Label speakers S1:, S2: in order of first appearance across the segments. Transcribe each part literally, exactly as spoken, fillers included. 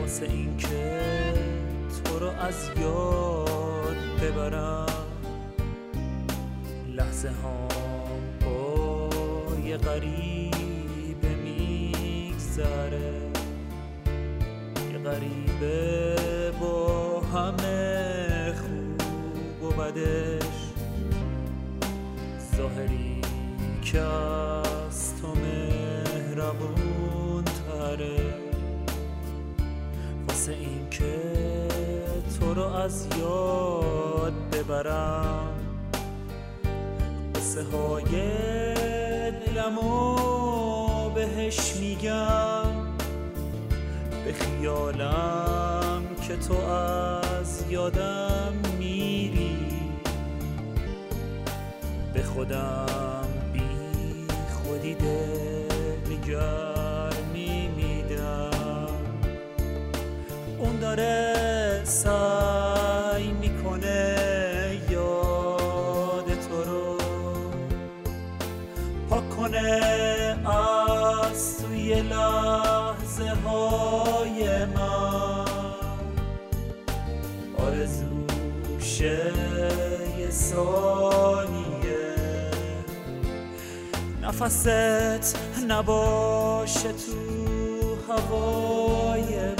S1: واسه این که تو رو از یاد ببرم. لحظه ها با یه غریبه میگذره، یه غریبه با همه خوب و بدش، ظاهری که از تو مهربون تره. واسه این که تو رو از یاد ببرم، قصه های دلمو بهش میگم، به خیالم که تو از یادم میری، به خودم بی خودی دلگرمی میدم. اون داره سعی میکنه یاد تو رو پاک کنه از توی لحظه های من. آرزوشه یه ثانیه نفست نباشه تو هوای من.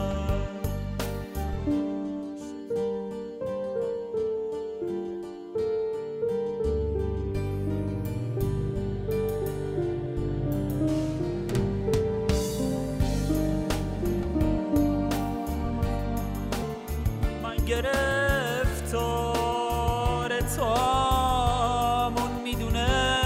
S1: گرفتار تو همون میدونه،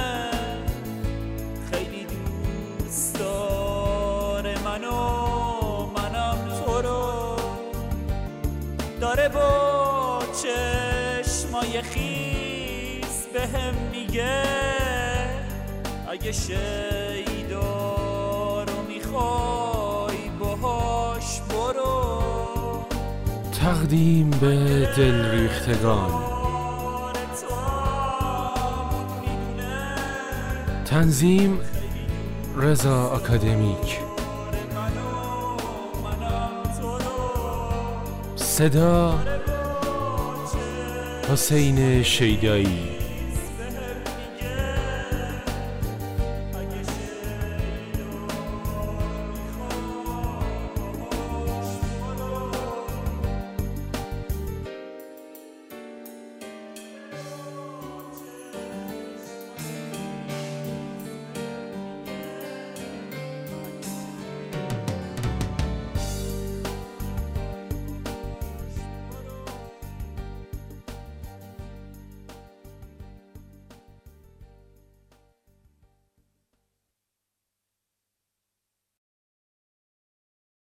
S1: خیلی دوست داره منو، منم تو رو. داره با چشمای خیس بهم میگه اگه شیدا رو میخوای باهاش برو.
S2: تقدیم به دل ریختگان، تنظیم رضا اکادمیک، صدا حسین شیدایی.